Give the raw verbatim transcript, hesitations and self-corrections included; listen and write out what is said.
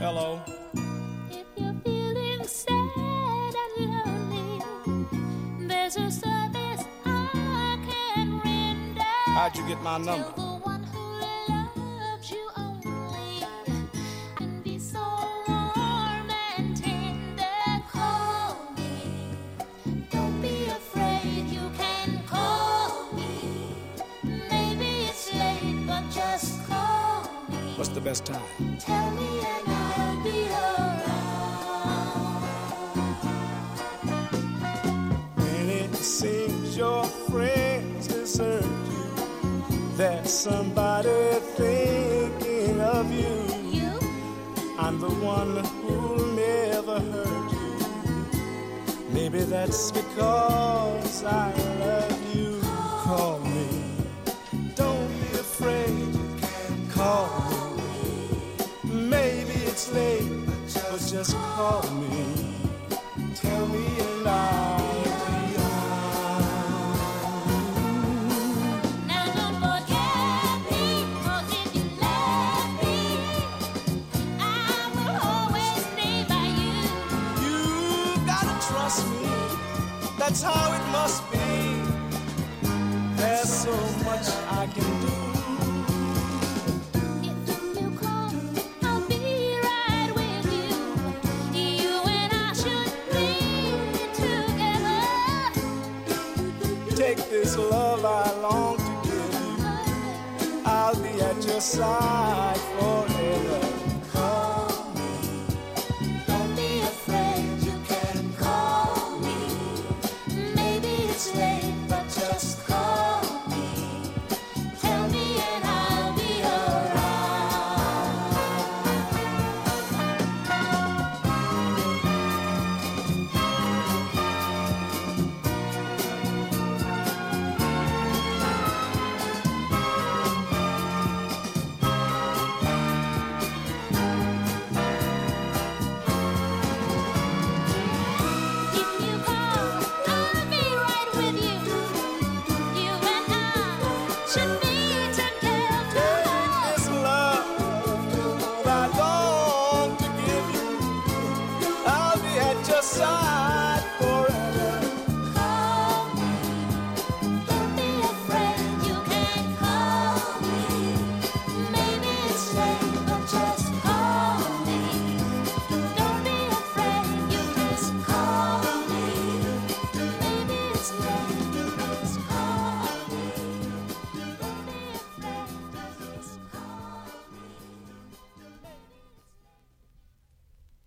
Hello. If you're feeling sad and lonely, there's a service I can render. How'd you get my number? Tell the one who loves you only and be so warm and tender. Call me. Don't be afraid. You can call me. Maybe it's late, but just call me. What's the best time? Tell me and I'll be around. When it seems your friends desert you, there's somebody thinking of you. You? I'm the one who'll never hurt you. Maybe that's because I love you. Call me. Don't be afraid. Call me. Maybe it's late, but just call me. Tell me and I'll be on. Now don't forget me, 'cause if you let me, I will always stay by you. You gotta trust me. That's how it must be. There's so much I can do. If you call, I'll be right with you. You and I should be together. Take this love I long to give you. I'll be at your side forever. Call me. Don't be afraid, you can call me. Maybe it's late, but just call me. Tell me and I'll be around. If you call, I'll be right with you. You and I should be together. This love I long to give you. I'll be at your side